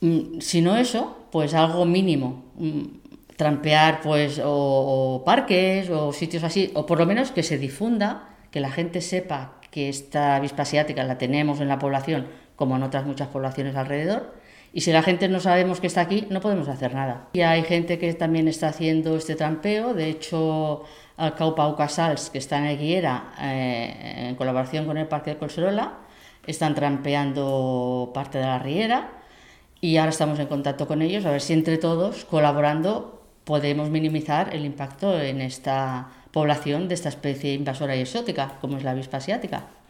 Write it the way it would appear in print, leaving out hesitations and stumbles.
Si no eso, pues algo mínimo. Trampear pues o parques o sitios así, o por lo menos que se difunda, que la gente sepa que esta avispa asiática la tenemos en la población, como en otras muchas poblaciones alrededor. Y si la gente no sabemos que está aquí, no podemos hacer nada. Y hay gente que también está haciendo este trampeo. De hecho, al Caupau Casals, que está en Eguiera, en colaboración con el Parque de Collserola, están trampeando parte de la riera y ahora estamos en contacto con ellos a ver si entre todos, colaborando, podemos minimizar el impacto en esta población de esta especie invasora y exótica, como es la avispa asiática.